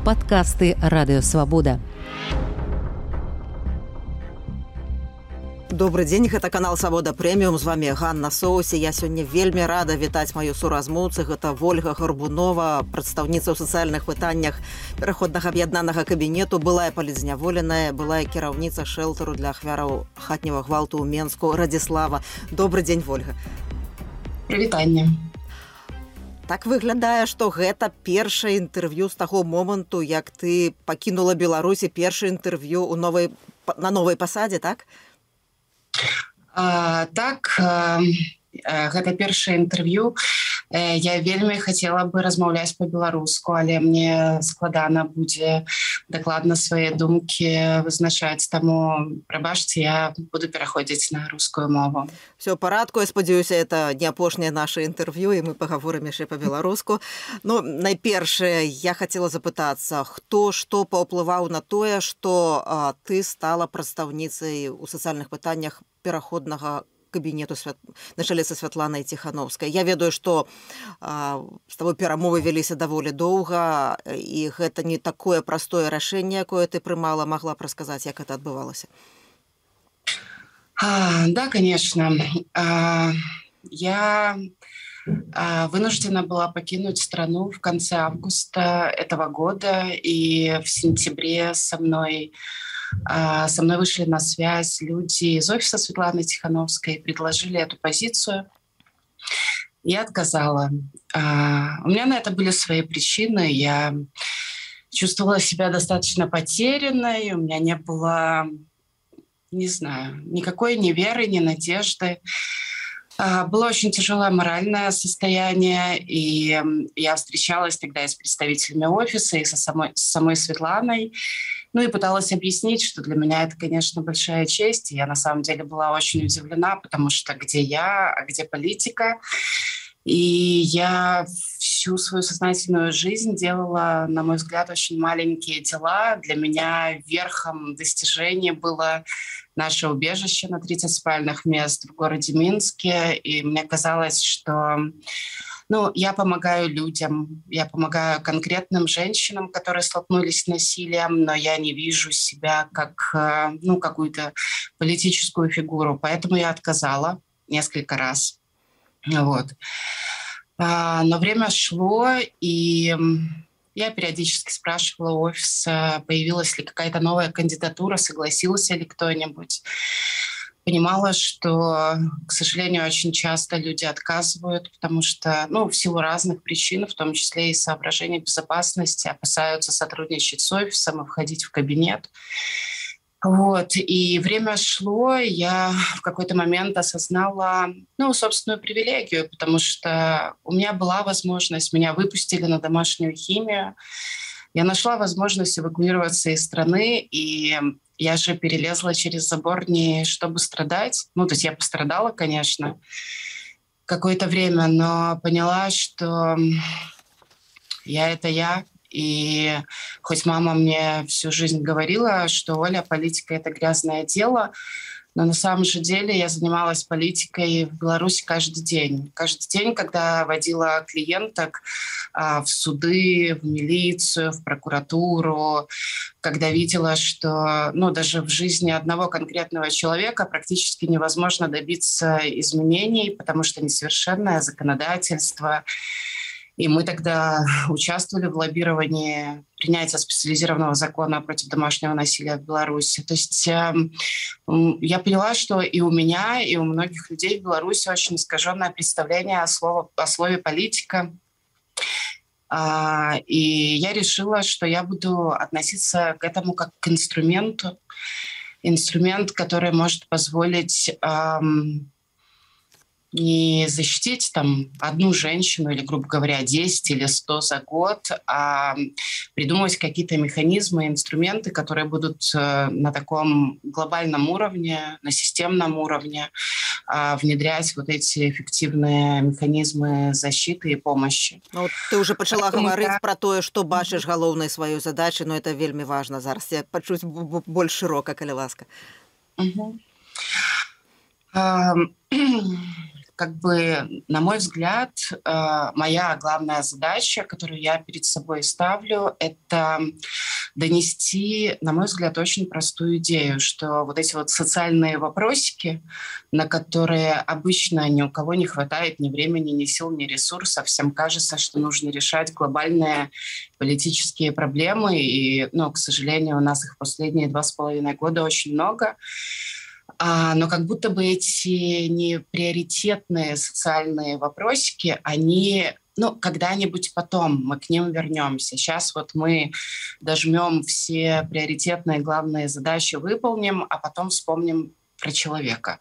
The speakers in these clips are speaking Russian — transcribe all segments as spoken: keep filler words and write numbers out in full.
Падкасты радыёвабода. Добрый дзень, гэта канал Свабода Прэміум, з вами Ганна Соусі. Я сёння вельмі рада вітаць маю суразмоўцу. Гэта Вольга Гарбунова, прадстаўніца ў сацыяльных пытаннях пераходнага аб'яднанага кабінету, былая палітзняволеная, былая кіраўніца шэлтару для ахвяраў хатняга гвалту ў Менску Радзіслава. Добрый дзень, Вольга. Прывітанне. Так выглядае, што гэта першае інтэрв'ю з таго моманту, як ты пакінула Беларусь, першае інтэрв'ю ў новай, на новай пасадзе, так? А, так, а, гэта першае інтэрв'ю. Я вельмі хацела бы размаўляць па-беларуску, але мне складана будзе дакладна свае думкі вызначаць. Таму, прабачце, я буду пераходзіць на рускую мову. Всё ў парадку, я спадзяюся, это не апошняе наше інтэрв'ю, і мы пагаворым яшчэ па-беларуску. Ну, найпершае, я хацела запытацца, хто што паўплываў на тое, што а, ты стала прадстаўніцай у сацыяльных пытаннях пераходнага кабінету свят... на чале са Святланай Ціхановскай. Я ведаю, што а, з табой перамовы вяліся даволі доўга, і гэта не такое простое рашэнне, якое ты прымала, магла б расказаць, як гэта адбывалася? А, да, конечно. А, я а, вынуждена была покинуть страну в конце августа этого года, и в сентябре со мной Со мной вышли на связь люди из офиса Светланы Тихановской, предложили эту позицию. Я отказала. У меня на это были свои причины. Я чувствовала себя достаточно потерянной. У меня не было, не знаю, никакой ни веры, ни надежды. Было очень тяжелое моральное состояние, и я встречалась тогда и с представителями офиса, и со самой, с самой Светланой. Ну и пыталась объяснить, что для меня это, конечно, большая честь. И я на самом деле была очень удивлена, потому что где я, а где политика? И я всю свою сознательную жизнь делала, на мой взгляд, очень маленькие дела. Для меня верхом достижения было наше убежище на тридцать спальных мест в городе Минске. И мне казалось, что ну, я помогаю людям, я помогаю конкретным женщинам, которые столкнулись с насилием, но я не вижу себя как ну, какую-то политическую фигуру. Поэтому я отказала несколько раз. Вот. Но время шло, и я периодически спрашивала у офиса, появилась ли какая-то новая кандидатура, согласился ли кто-нибудь. Понимала, что, к сожалению, очень часто люди отказывают, потому что, ну, в силу разных причин, в том числе и соображений безопасности, опасаются сотрудничать с офисом и входить в кабинет. Вот. И время шло, я в какой-то момент осознала, ну, собственную привилегию, потому что у меня была возможность, меня выпустили на домашнюю химию, я нашла возможность эвакуироваться из страны, и я же перелезла через забор не чтобы страдать. Ну, то есть я пострадала, конечно, какое-то время, но поняла, что я — это я. И хоть мама мне всю жизнь говорила, что, Оля, политика — это грязное дело, но на самом же деле я занималась политикой в Беларуси каждый день. Каждый день, когда водила клиенток а, в суды, в милицию, в прокуратуру, когда видела, что ну, даже в жизни одного конкретного человека практически невозможно добиться изменений, потому что несовершенное законодательство. И мы тогда участвовали в лоббировании принятия специализированного закона против домашнего насилия в Беларуси. То есть э, я поняла, что и у меня, и у многих людей в Беларуси очень искаженное представление о, слово, о слове «политика». А, и я решила, что я буду относиться к этому как к инструменту. Инструмент, который может позволить Э, не защитить там одну женщину или, грубо говоря, десять или сто за год, а придумать какие-то механизмы, инструменты, которые будут на таком глобальном уровне, на системном уровне внедрять вот эти эффективные механизмы защиты и помощи. Ну, ты уже начала говорить я... про то, что бачишь головной свою задачу, но это вельми важно зараз. Я почусь больше широко, коли ласка. Угу. как бы, на мой взгляд, моя главная задача, которую я перед собой ставлю, это донести, на мой взгляд, очень простую идею, что вот эти вот социальные вопросики, на которые обычно ни у кого не хватает ни времени, ни сил, ни ресурсов, всем кажется, что нужно решать глобальные политические проблемы, и, ну, к сожалению, у нас их последние два с половиной года очень много. А, но как будто бы эти неприоритетные социальные вопросики, они, ну, когда-нибудь потом мы к ним вернемся. Сейчас вот мы дожмем все приоритетные главные задачи, выполним, а потом вспомним про человека.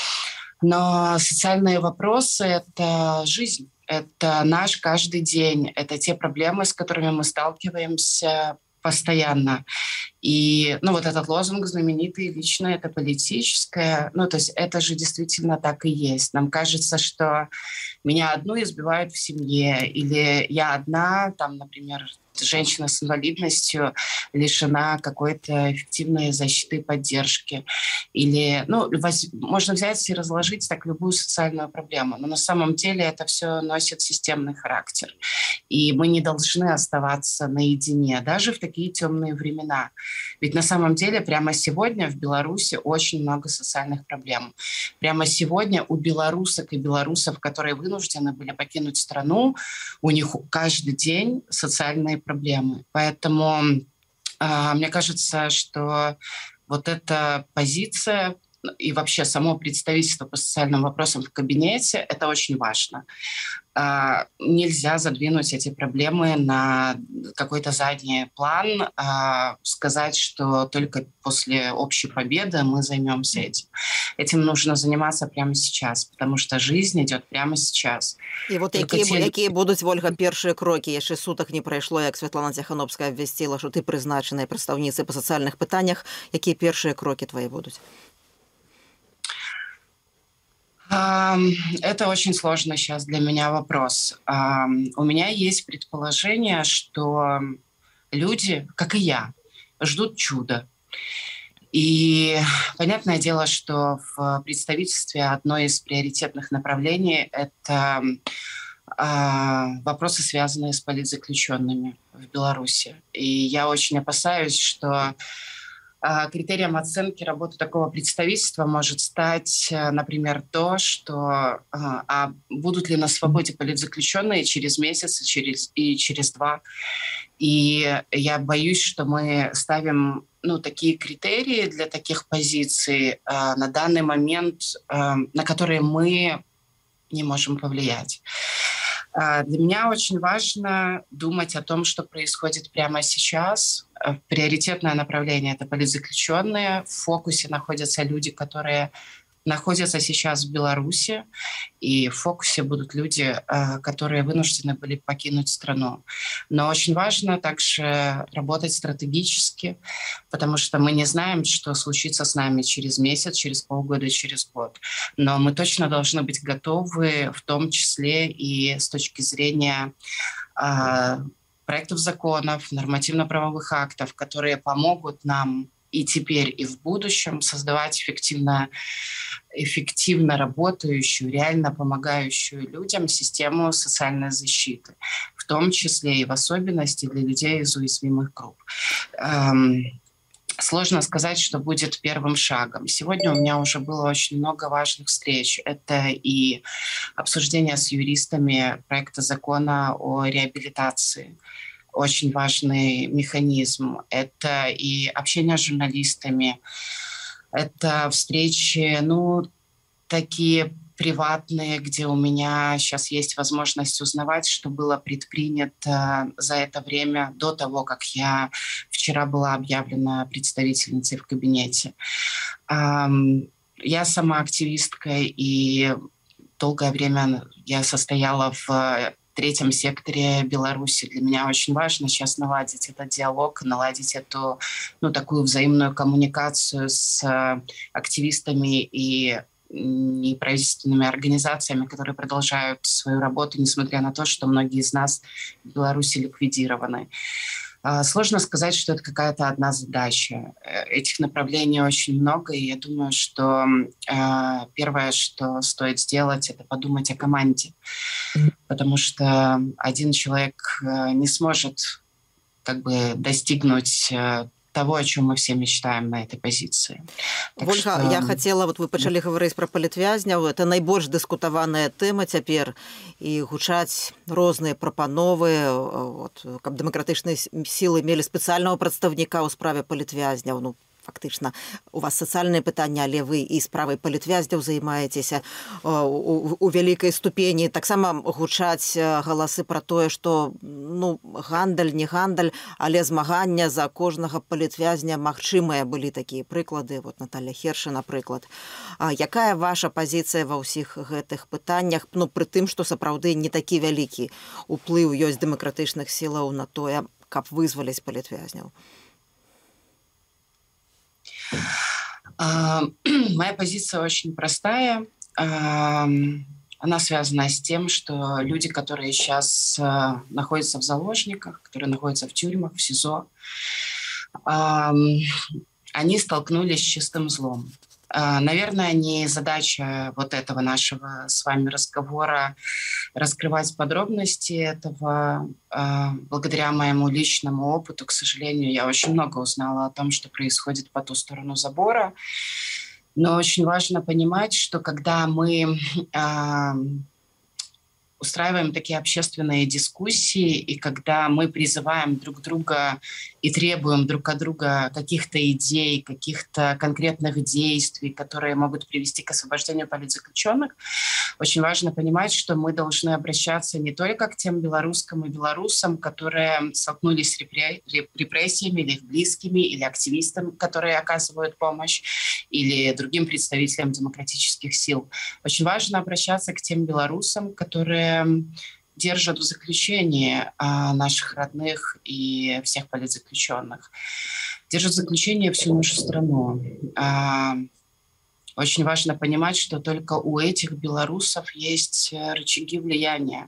Но социальные вопросы — это жизнь, это наш каждый день, это те проблемы, с которыми мы сталкиваемся постоянно. И, ну, вот этот лозунг знаменитый «Личное — это политическое», ну, то есть это же действительно так и есть. Нам кажется, что меня одну избивают в семье, или я одна, там, например, женщина с инвалидностью лишена какой-то эффективной защиты и поддержки. Или, ну, воз... можно взять и разложить так любую социальную проблему. Но на самом деле это все носит системный характер. И мы не должны оставаться наедине, даже в такие темные времена. Ведь на самом деле прямо сегодня в Беларуси очень много социальных проблем. Прямо сегодня у белорусок и белорусов, которые вынуждены были покинуть страну, у них каждый день социальные проблемы. Поэтому э, мне кажется, что вот эта позиция и вообще само представительство по социальным вопросам в кабинете — это очень важно. А, нельзя задвинуть эти проблемы на какой-то задний план, а сказать, что только после общей победы мы займемся этим. Этим нужно заниматься прямо сейчас, потому что жизнь идет прямо сейчас. І от які, те... які будуть, Ольга, перші кроки? Ще суток не пройшло, як Світлана Тихановська обвестила, що ти призначена представницею по соціальних питаннях. Які перші кроки твої будуть? Это очень сложный сейчас для меня вопрос. У меня есть предположение, что люди, как и я, ждут чуда. И понятное дело, что в представительстве одно из приоритетных направлений — это вопросы, связанные с политзаключенными в Беларуси. И я очень опасаюсь, что критерием оценки работы такого представительства может стать, например, то, что а будут ли на свободе политзаключенные через месяц и через, и через два. И я боюсь, что мы ставим, ну, такие критерии для таких позиций а, на данный момент, а, на которые мы не можем повлиять. Для меня очень важно думать о том, что происходит прямо сейчас. Приоритетное направление — это политзаключенные. В фокусе находятся люди, которые находятся сейчас в Беларуси, и в фокусе будут люди, которые вынуждены были покинуть страну. Но очень важно также работать стратегически, потому что мы не знаем, что случится с нами через месяц, через полгода, через год. Но мы точно должны быть готовы, в том числе и с точки зрения проектов законов, нормативно-правовых актов, которые помогут нам и теперь, и в будущем создавать эффективно, эффективно работающую, реально помогающую людям систему социальной защиты, в том числе и в особенности для людей из уязвимых групп. Эм, сложно сказать, что будет первым шагом. Сегодня у меня уже было очень много важных встреч. Это и обсуждение с юристами проекта закона о реабилитации, очень важный механизм. Это и общение с журналистами, это встречи, ну, такие приватные, где у меня сейчас есть возможность узнавать, что было предпринято за это время до того, как я вчера была объявлена представительницей в кабинете. Я сама активистка, и долгое время я состояла в третьем секторе Беларуси. Для меня очень важно сейчас наладить этот диалог, наладить эту, ну, такую взаимную коммуникацию с активистами и неправительственными организациями, которые продолжают свою работу, несмотря на то, что многие из нас в Беларуси ликвидированы. Сложно сказать, что это какая-то одна задача. Этих направлений очень много, и я думаю, что первое, что стоит сделать, это подумать о команде, потому что один человек не сможет как бы достигнуть того, о чем мы все мечтаем на этой позиции. Так Вольга, что... я хотела, вот вы пачалі гаварыць пра палітвязняў, это найбольш дыскутаваная тэма цяпер, і гучаць розныя прапановы, вот, каб дэмакратычныя сілы мелі спецыяльнага прадстаўніка ў справе палітвязняў. Ну, фактычна, у вас сацыяльныя пытанні, але вы і справай палітвязняў займаецеся у, у вялікай ступені. Таксама гучаць галасы пра тое, што ну, гандаль, не гандаль, але змагання за кожнага палітвязня магчымыя былі такія прыклады. Вот Наталья Хершы, напрыклад. А якая ваша пазіцыя ва ўсіх гэтых пытаннях, ну, пры тым, што сапраўды не такі вялікі уплыў ёсць дэмакратычных сілаў на тое, каб вызваліць палітвязняў? Моя позиция очень простая. Она связана с тем, что люди, которые сейчас находятся в заложниках, которые находятся в тюрьмах, в СИЗО, они столкнулись с чистым злом. Наверное, не задача вот этого нашего с вами разговора раскрывать подробности этого. Благодаря моему личному опыту, к сожалению, я очень много узнала о том, что происходит по ту сторону забора. Но очень важно понимать, что когда мы устраиваем такие общественные дискуссии, и когда мы призываем друг друга и требуем друг от друга каких-то идей, каких-то конкретных действий, которые могут привести к освобождению политзаключенных, очень важно понимать, что мы должны обращаться не только к тем белорусским и белорусам, которые столкнулись с репрессиями, или их близкими, или активистам, которые оказывают помощь, или другим представителям демократических сил. Очень важно обращаться к тем белорусам, которые держат в заключении а, наших родных и всех политзаключенных. Держат в заключении всю нашу страну. А, очень важно понимать, что только у этих белорусов есть рычаги влияния.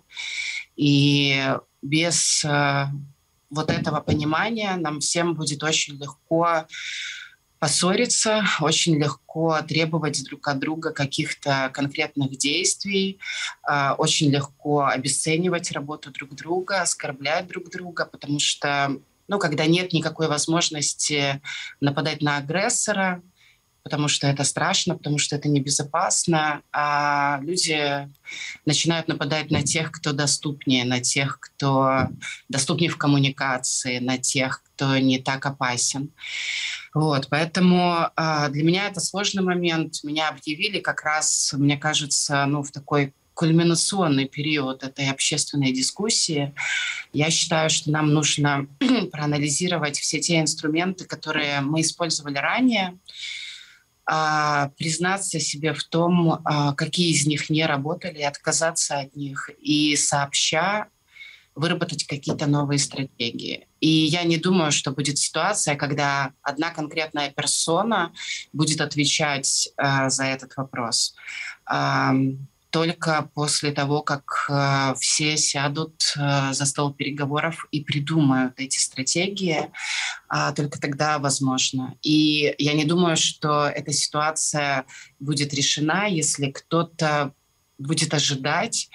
И без а, вот этого понимания нам всем будет очень легко поссориться, очень легко требовать друг от друга каких-то конкретных действий, очень легко обесценивать работу друг друга, оскорблять друг друга, потому что, ну, когда нет никакой возможности нападать на агрессора, потому что это страшно, потому что это небезопасно, а люди начинают нападать на тех, кто доступнее, на тех, кто доступнее в коммуникации, на тех, кто не так опасен. Вот, поэтому э, для меня это сложный момент. Меня объявили как раз, мне кажется, ну, в такой кульминационный период этой общественной дискуссии. Я считаю, что нам нужно проанализировать все те инструменты, которые мы использовали ранее, э, признаться себе в том, э, какие из них не работали, отказаться от них и сообща выработать какие-то новые стратегии. И я не думаю, что будет ситуация, когда одна конкретная персона будет отвечать э, за этот вопрос. Э, только после того, как э, все сядут э, за стол переговоров и придумают эти стратегии, э, только тогда возможно. И я не думаю, что эта ситуация будет решена, если кто-то будет ожидать,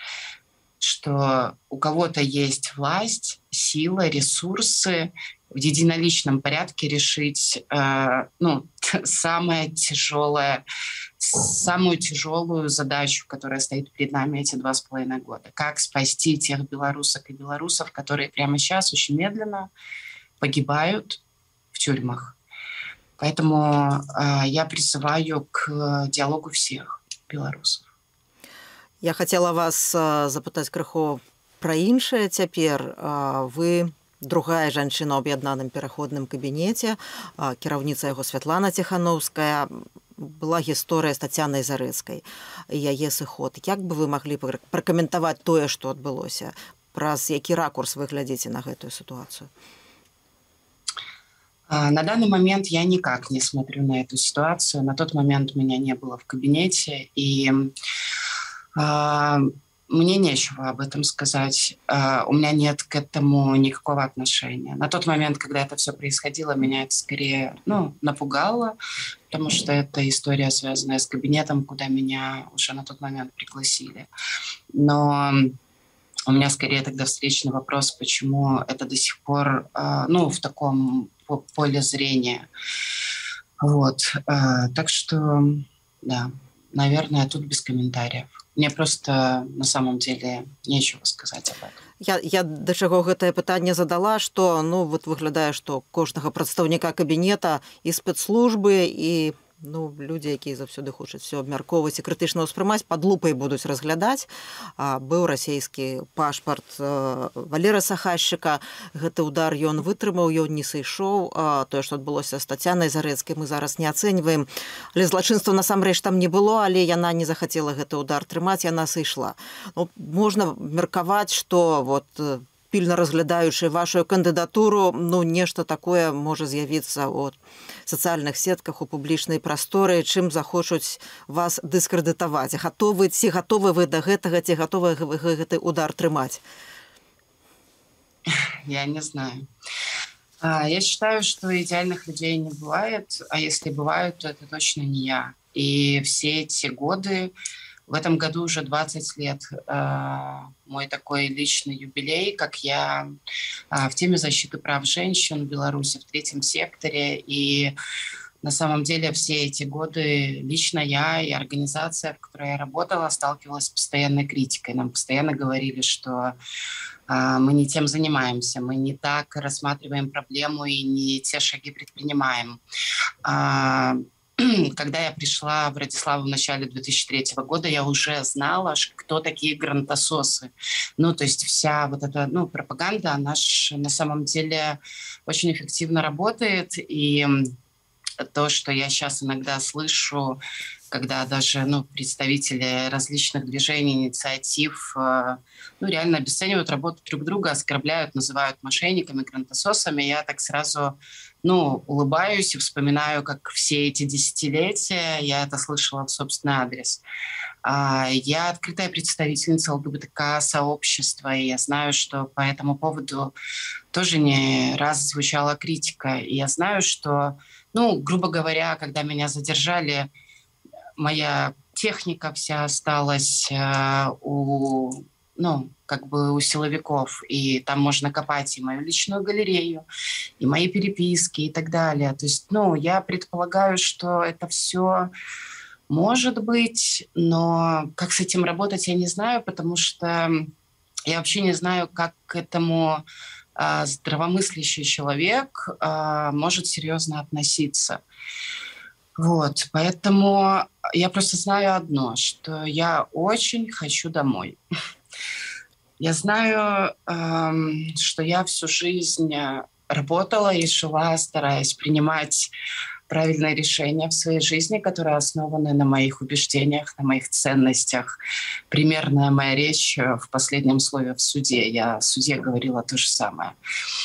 что у кого-то есть власть, сила, ресурсы в единоличном порядке решить э, ну, самое тяжелое, самую тяжелую задачу, которая стоит перед нами эти два с половиной года. Как спасти тех белорусок и белорусов, которые прямо сейчас очень медленно погибают в тюрьмах. Поэтому э, я призываю к диалогу всех белорусов. Я хотела вас запытаць крыху пра іншае цяпер. Вы другая жанчына ў аб'яднаным пераходным кабінеце, кіраўніца яго Святлана Ціхановская. Была гісторыя з Тацянай Зарэцкай, яе сыход. Як бы вы маглі пракаментаваць тое, што адбылося? Праз які ракурс вы глядзіце на гэтую сітуацыю? На данный момент я никак не смотрю на эту ситуацию. На тот момент меня не было в кабинете, и мне нечего об этом сказать. У меня нет к этому никакого отношения. На тот момент, когда это все происходило, меня это скорее ну, напугало, потому что это история, связанная с кабинетом, куда меня уже на тот момент пригласили. Но у меня скорее тогда встречный вопрос, почему это до сих пор ну, в таком поле зрения. Вот. Так что, да, наверное, тут без комментариев. Мне просто на самом деле нечего сказать об этом. Я, я да чаго гэтае пытанне задала, што ну вот выглядае, што кожнага прадстаўніка кабінета і спецслужбы і ну, людзі, якія заўсёды хочуць все абмяркоўваць і крытычна ўспрымаць, пад лупай будуць разглядаць. А, быў расійскі пашпарт а, Валера Сахашчыка. Гэты удар ён вытрымаў, ён не сышоў. А, тое, што адбылося з Тацянай Зарэцкай, мы зараз не ацэньваем. Але злачынства насамрэч там не было, але яна не захацела гэты удар трымаць, яна сышла. Ну, можна меркаваць, што вот пільна разглядаючы вашу кандыдатуру, ну, нешта такое можа з'явіцца ў сацыяльных сетках, у публічнай прасторы, чым захочуць вас дыскрэдытаваць. Гатовы, ці гатовы вы да гэтага, ці гатовы вы гэты удар трымаць? Я не знаю. Я считаю, что идеальных людей не бывает, а если бывают, то это точно не я. И все эти годы, в этом году уже двадцать лет, э, мой такой личный юбилей, как я э, в теме защиты прав женщин в Беларуси, в третьем секторе. И на самом деле все эти годы лично я и организация, в которой я работала, сталкивалась с постоянной критикой. Нам постоянно говорили, что э, мы не тем занимаемся, мы не так рассматриваем проблему и не те шаги предпринимаем. Э, Когда я пришла в Братиславу в начале две тысячи третьего года, я уже знала, кто такие грантососы. Ну, то есть вся вот эта ну, пропаганда, она ж на самом деле очень эффективно работает. И то, что я сейчас иногда слышу, когда даже ну, представители различных движений, инициатив ну, реально обесценивают работу друг друга, оскорбляют, называют мошенниками, грантососами, я так сразу ну, улыбаюсь и вспоминаю, как все эти десятилетия я это слышала в собственный адрес. Я открытая представительница ЛГБТК-сообщества, и я знаю, что по этому поводу тоже не раз звучала критика. И я знаю, что, ну, грубо говоря, когда меня задержали, моя техника вся осталась э, у, ну, как бы у силовиков, и там можно копать и мою личную галерею, и мои переписки и так далее. То есть, ну, я предполагаю, что это все может быть, но как с этим работать, я не знаю, потому что я вообще не знаю, как к этому э, здравомыслящий человек э, может серьезно относиться. Вот, поэтому я просто знаю одно, что я очень хочу домой. Я знаю, эм, что я всю жизнь работала и жила, стараясь принимать правильные решения в своей жизни, которые основаны на моих убеждениях, на моих ценностях. Примерная моя речь в последнем слове в суде. Я в суде говорила то же самое.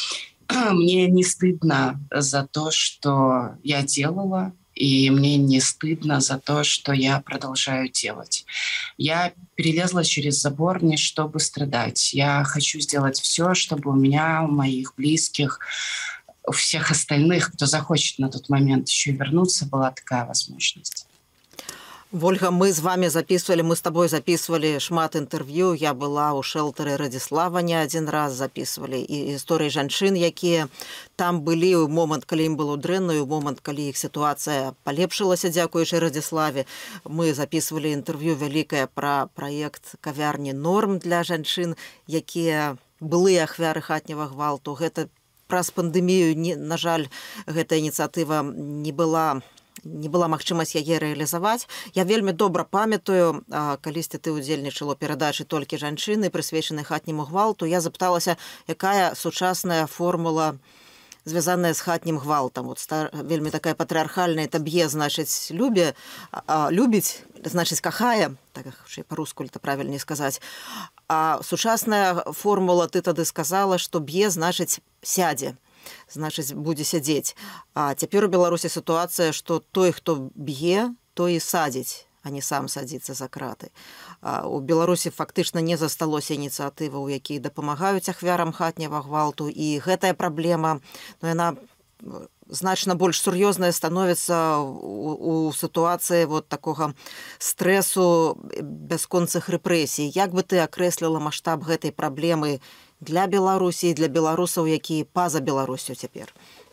Мне не стыдно за то, что я делала, и мне не стыдно за то, что я продолжаю делать. Я перелезла через забор не чтобы страдать. Я хочу сделать все, чтобы у меня, у моих близких, у всех остальных, кто захочет на тот момент еще вернуться, была такая возможность. Вольга, мы з вами записывали, мы с тобой записывали шмат интервью. Я была у шэлтары Радзіслава не один раз, записывали і історыі жанчын, якія там былі ў момант, калі ім было дрэнна, у момант, калі іх сітуацыя палепшылася, дзякуючы Радзіславе. Мы записывали интервью вялікае пра праект кавярні «Норм» для жанчын, якія былыя ахвяры хатняга гвалту. Гэта праз пандэмію, на жаль, гэта ініцыятыва не была не была магчымасць яе рэалізаваць. Я вельмі добра памятаю, калісьці ты ўдзельнічала ў перадачы «Толькі жанчыны», прысвечанай хатняму гвалту. Я запыталася, якая сучасная формула, звязаная з хатнім гвалтам. Вот стар... вельмі такая патрыархальная, это б'е, значыць, любе, а, любіць, значыць, кахае, так па-руску это правільней сказаць. А сучасная формула, ты тады сказала, што б'е, значыць, сядзе. Значыць, будзе сядзець. А цяпер у Беларусі сітуацыя, што той, хто б'е, той і садзіць. а не сам садзіцца за краты. У Беларусі фактычна не засталося ініцыятываў, якія дапамагаюць ахвярам хатняга гвалту, і гэтая праблема, ну, яна значна больш сур'ёзная становіцца у, у сітуацыі вот такога стрэсу бясконцых рэпрэсій. Як бы ты акрэсліла маштаб гэтай праблемы для Беларусі і для беларусаў, якія па-за Беларусю цяпер?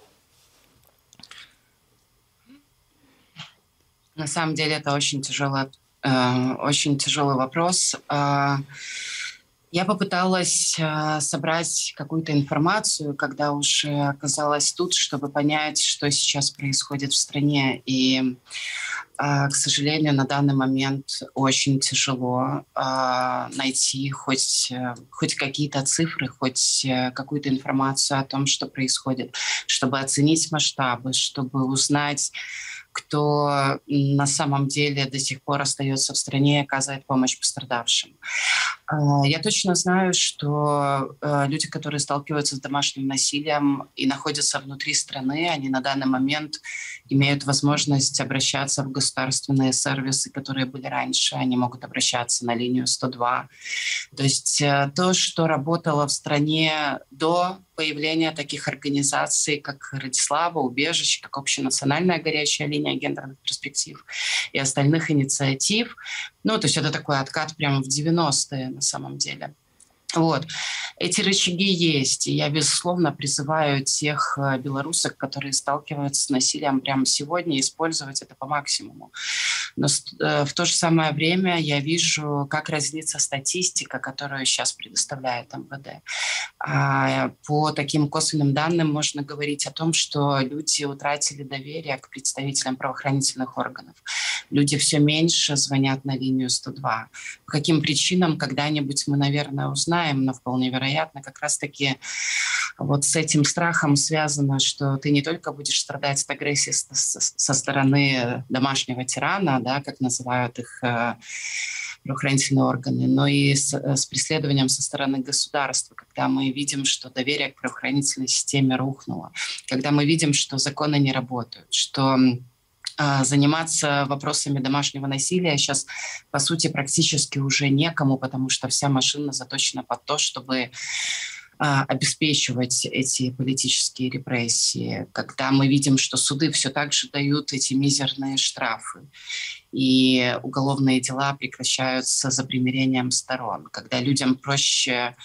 На самом деле это очень тяжелый, э, очень тяжелый вопрос. Э, я попыталась э, собрать какую-то информацию, когда уже оказалась тут, чтобы понять, что сейчас происходит в стране. И, э, к сожалению, на данный момент очень тяжело э, найти хоть, э, хоть какие-то цифры, хоть э, какую-то информацию о том, что происходит, чтобы оценить масштабы, чтобы узнать, кто на самом деле до сих пор остается в стране и оказывает помощь пострадавшим. Я точно знаю, что люди, которые сталкиваются с домашним насилием и находятся внутри страны, они на данный момент имеют возможность обращаться в государственные сервисы, которые были раньше. Они могут обращаться на линию сто два. То есть то, что работало в стране до появления таких организаций, как Радислава, Убежище, как Общенациональная горячая линия гендерных перспектив и остальных инициатив. Ну, то есть это такой откат прямо в девяностые на самом деле. Вот. Эти рычаги есть, и я, безусловно, призываю тех белорусок, которые сталкиваются с насилием прямо сегодня, использовать это по максимуму. Но в то же самое время я вижу, как разнится статистика, которую сейчас предоставляет эм вэ дэ. По таким косвенным данным можно говорить о том, что люди утратили доверие к представителям правоохранительных органов. Люди все меньше звонят на линию сто два. По каким причинам, когда-нибудь мы, наверное, узнаем, но вполне вероятно, как раз-таки вот с этим страхом связано, что ты не только будешь страдать от агрессии со стороны домашнего тирана, да, как называют их э, правоохранительные органы, но и с, с преследованием со стороны государства, когда мы видим, что доверие к правоохранительной системе рухнуло, когда мы видим, что законы не работают, что э, заниматься вопросами домашнего насилия сейчас, по сути, практически уже некому, потому что вся машина заточена под то, чтобы обеспечивать эти политические репрессии, когда мы видим, что суды все так же дают эти мизерные штрафы, и уголовные дела прекращаются за примирением сторон, когда людям проще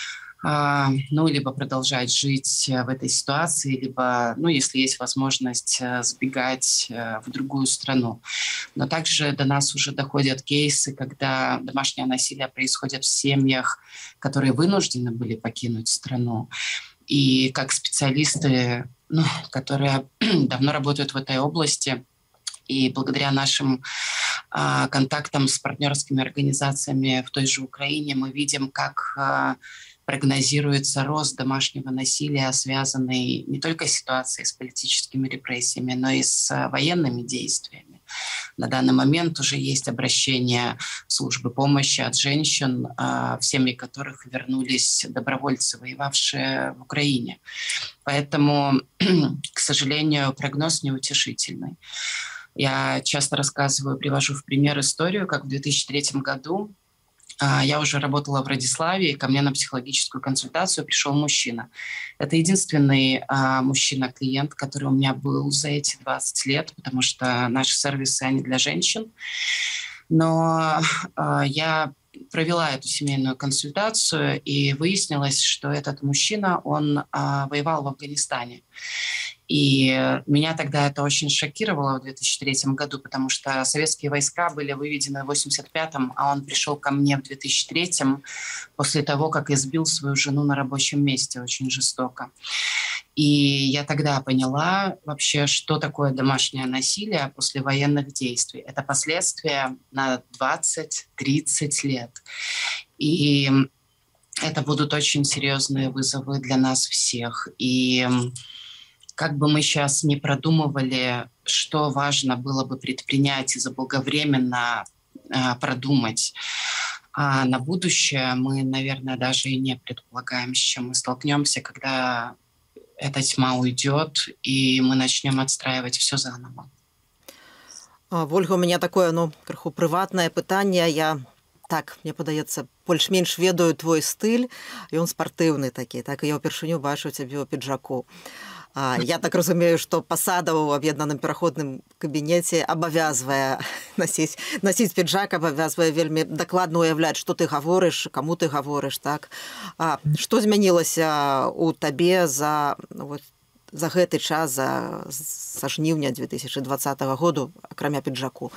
ну, либо продолжать жить в этой ситуации, либо, ну, если есть возможность, сбегать в другую страну. Но также до нас уже доходят кейсы, когда домашнее насилие происходит в семьях, которые вынуждены были покинуть страну. И как специалисты, ну, которые давно работают в этой области, и благодаря нашим а, контактам с партнерскими организациями в той же Украине мы видим, как а, прогнозируется рост домашнего насилия, связанный не только с ситуацией с политическими репрессиями, но и с военными действиями. На данный момент уже есть обращения в службы помощи от женщин, в семьи которых вернулись добровольцы, воевавшие в Украине. Поэтому, к сожалению, прогноз неутешительный. Я часто рассказываю, привожу в пример историю, как в две тысячи третьем году я уже работала в Радиславе, и ко мне на психологическую консультацию пришел мужчина. Это единственный а, мужчина-клиент, который у меня был за эти двадцать лет, потому что наши сервисы, они для женщин. Но а, я провела эту семейную консультацию, и выяснилось, что этот мужчина, он а, воевал в Афганистане. И меня тогда это очень шокировало в две тысячи третьем году, потому что советские войска были выведены в восемьдесят пятом, а он пришел ко мне в две тысячи третьем после того, как избил свою жену на рабочем месте очень жестоко. И я тогда поняла вообще, что такое домашнее насилие после военных действий. Это последствия на двадцать-тридцать лет. И это будут очень серьезные вызовы для нас всех. И как бы мы сейчас не продумывали, что важно было бы предпринять и заблаговременно э, продумать, а на будущее мы, наверное, даже и не предполагаем, с чем мы столкнемся, когда эта тьма уйдет, и мы начнем отстраивать все заново. Вольга, у меня такое, ну, крыху прыватнае пытанне. Я, так, мне падаецца, больш-менш ведаю твой стыль, ён спартыўны такі, так, і я ўпершыню бачу цябе ў піджаку. Я так разумею, што пасада ў аб'яднаным пераходным кабінеце абавязвае насіць, насіць піджак, абавязвае вельмі дакладна уяўляць, што ты гаворыш, каму ты гаворыш, так. А, што змянілася ў табе за, вот, за гэты час, за, са жніўня две тысячи двадцатого году, акрамя піджаку?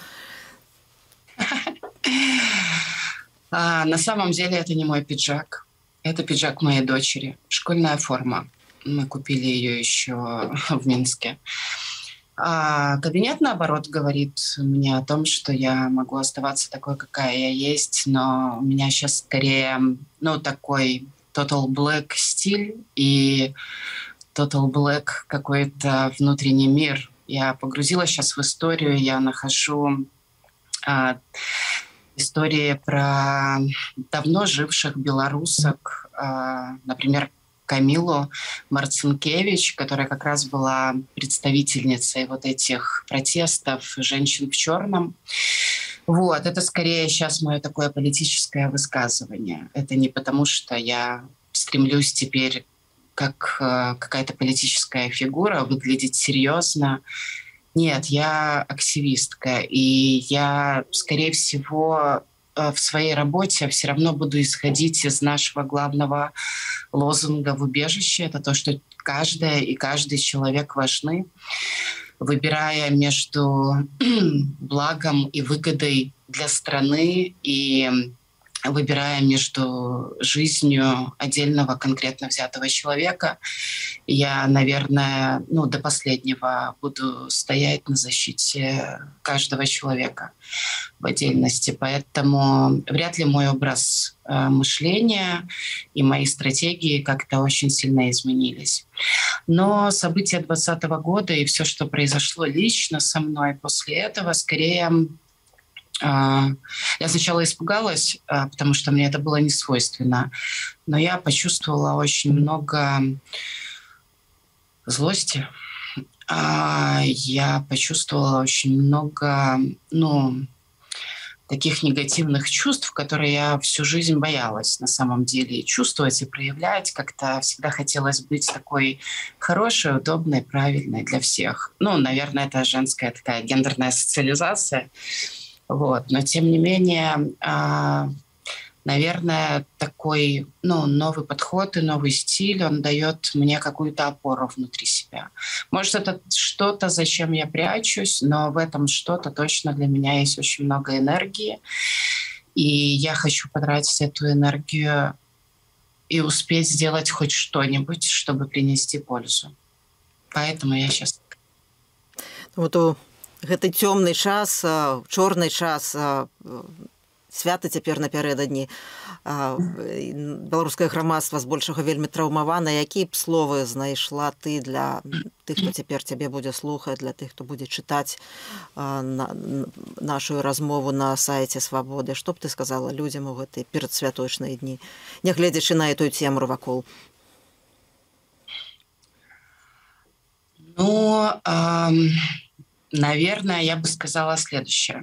А, на самом деле это не мой пиджак. Это пиджак моей дочери. Школьная форма. Мы купили ее еще в Минске. А кабинет, наоборот, говорит мне о том, что я могу оставаться такой, какая я есть, но у меня сейчас скорее, ну, такой total black стиль и total black какой-то внутренний мир. Я погрузилась сейчас в историю, я нахожу а, истории про давно живших белорусок, а, например, Камилу Марцинкевич, которая как раз была представительницей вот этих протестов женщин в черном. Вот, это скорее сейчас мое такое политическое высказывание. Это не потому, что я стремлюсь теперь как э, какая-то политическая фигура выглядеть серьезно. Нет, я активистка, и я, скорее всего, в своей работе все равно буду исходить из нашего главного лозунга в убежище. Это то, что каждая и каждый человек важны, выбирая между благом и выгодой для страны и выбирая между жизнью отдельного конкретно взятого человека. Я, наверное, ну, до последнего буду стоять на защите каждого человека в отдельности. Поэтому вряд ли мой образ э, мышления и мои стратегии как-то очень сильно изменились. Но события двадцатого года и все, что произошло лично со мной после этого, скорее... Я сначала испугалась, потому что мне это было не свойственно, но я почувствовала очень много злости. Я почувствовала очень много, ну, таких негативных чувств, которые я всю жизнь боялась на самом деле чувствовать и проявлять. Как-то всегда хотелось быть такой хорошей, удобной, правильной для всех. Ну, наверное, это женская такая гендерная социализация. Вот. Но, тем не менее, наверное, такой, ну, новый подход и новый стиль, он дает мне какую-то опору внутри себя. Может, это что-то, зачем я прячусь, но в этом что-то точно для меня есть очень много энергии. И я хочу потратить эту энергию и успеть сделать хоть что-нибудь, чтобы принести пользу. Поэтому я сейчас... Вот у... Гэты цёмны час, чорны час, свята цяпер напярэдадні. Беларускае грамадства збольшага вельмі траўмавана. Якія б словы знайшла ты для тых, хто цяпер цябе будзе слухаць, для тых, хто будзе чытаць нашу размову на сайце Свабоды? Што б ты сказала людзям у гэтыя перадсвяточныя дні, нягледзячы на эту цемру вакол? Ну, ам... наверное, я бы сказала следующее.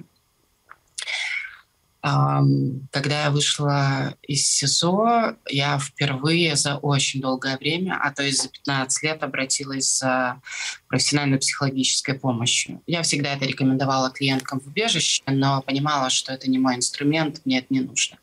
Когда я вышла из СИЗО, я впервые за очень долгое время, а то есть за пятнадцать лет, обратилась за профессиональной психологической помощью. Я всегда это рекомендовала клиенткам в убежище, но понимала, что это не мой инструмент, мне это не нужно.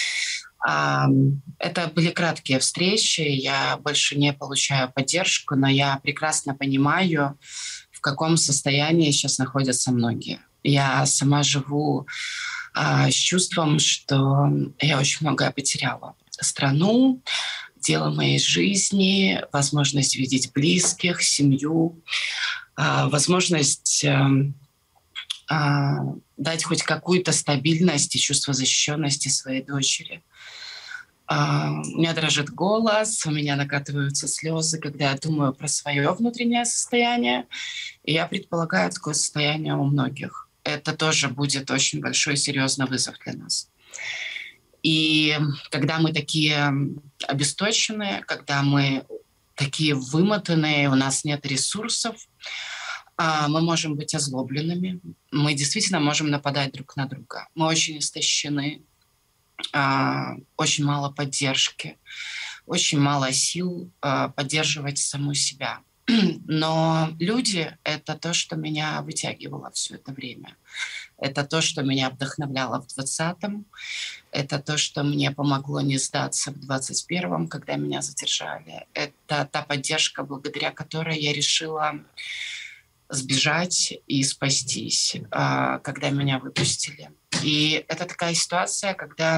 Это были краткие встречи, я больше не получаю поддержку, но я прекрасно понимаю, в каком состоянии сейчас находятся многие. Я сама живу а, с чувством, что я очень многое потеряла. Страну, дело моей жизни, возможность видеть близких, семью, а, возможность а, а, дать хоть какую-то стабильность и чувство защищенности своей дочери. Uh, у меня дрожит голос, у меня накатываются слезы, когда я думаю про свое внутреннее состояние. И я предполагаю такое состояние у многих. Это тоже будет очень большой серьезный вызов для нас. И когда мы такие обесточенные, когда мы такие вымотанные, у нас нет ресурсов, Мы можем быть озлобленными, мы действительно можем нападать друг на друга. Мы очень истощены, очень мало поддержки, очень мало сил поддерживать саму себя. Но люди — это то, что меня вытягивало все это время. Это то, что меня вдохновляло в двадцатом. Это то, что мне помогло не сдаться в двадцать первом, когда меня задержали. Это та поддержка, благодаря которой я решила сбежать и спастись, когда меня выпустили. И это такая ситуация, когда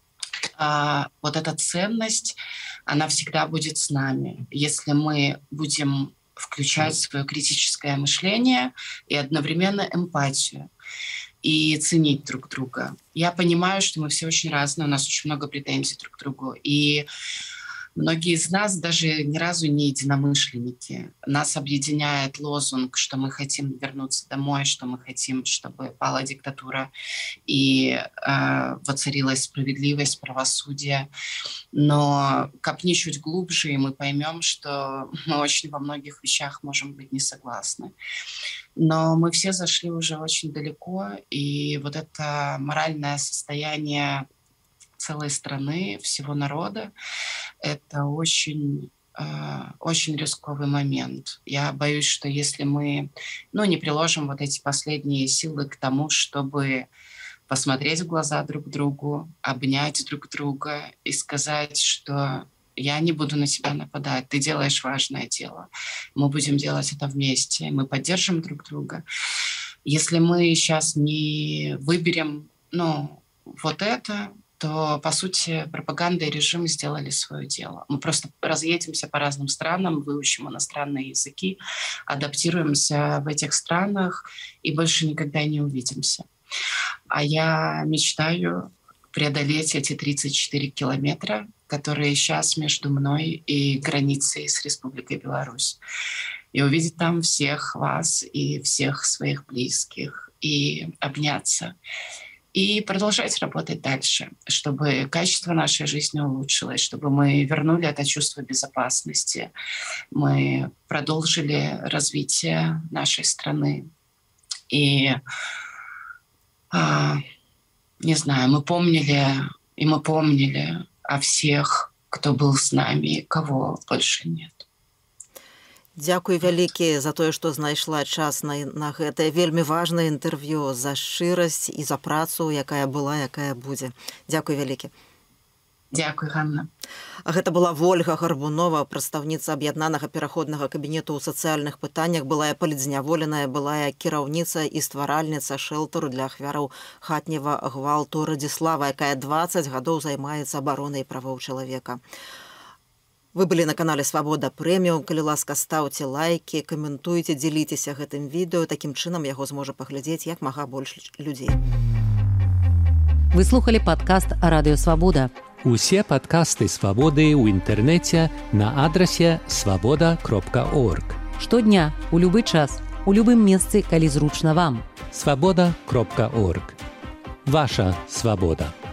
вот эта ценность, она всегда будет с нами, если мы будем включать свое критическое мышление и одновременно эмпатию и ценить друг друга. Я понимаю, что мы все очень разные, у нас очень много претензий друг к другу, и многие из нас даже ни разу не единомышленники. Нас объединяет лозунг, что мы хотим вернуться домой, что мы хотим, чтобы пала диктатура и э, воцарилась справедливость, правосудие. Но копни чуть глубже, и мы поймем, что мы очень во многих вещах можем быть не согласны. Но мы все зашли уже очень далеко, и вот это моральное состояние целой страны, всего народа, это очень, э, очень рисковый момент. Я боюсь, что если мы ну, не приложим вот эти последние силы к тому, чтобы посмотреть в глаза друг другу, обнять друг друга и сказать, что я не буду на тебя нападать, ты делаешь важное дело, мы будем делать это вместе, мы поддержим друг друга. Если мы сейчас не выберем ну, вот это, то, по сути, пропаганда и режим сделали свое дело. Мы просто разъедемся по разным странам, выучим иностранные языки, адаптируемся в этих странах и больше никогда не увидимся. А я мечтаю преодолеть эти тридцать четыре километра, которые сейчас между мной и границей с Республикой Беларусь. И увидеть там всех вас и всех своих близких, и обняться. И продолжать работать дальше, чтобы качество нашей жизни улучшилось, чтобы мы вернули это чувство безопасности, мы продолжили развитие нашей страны. И, а, не знаю, мы помнили, и мы помнили о всех, кто был с нами, и кого больше нет. Дзякуй вялікі за тое, што знайшла час на, на гэтае вельмі важнае інтэрв'ю, за шчырасць і за працу, якая была, якая будзе. Дзякуй вялікі. Дзякуй, Ганна. Гэта была Вольга Гарбунова, прадстаўніца аб'яднанага пераходнага кабінету ў сацыяльных пытаннях, былая палітзняволеная, былая кіраўніца і стваральніца шэлтару для ахвяраў хатняга гвалту Радзіслава, якая дваццаць гадоў займаецца абаронай правоў чалавека. Вы былі на канале Свабода Прэміум. Калі ласка, стаўце лайкі, каментуйце, дзеліцеся гэтым відэо. Такім чынам яго зможа паглядзець як мага больш людзей. Вы слухалі падкаст Радыё Свабода. Усе падкасты Свабоды ў інтэрнэце на адрасе свабода кропка орг. Штодня, у любы час, у любым месцы, калі зручна вам. свабода кропка орг. Ваша свабода.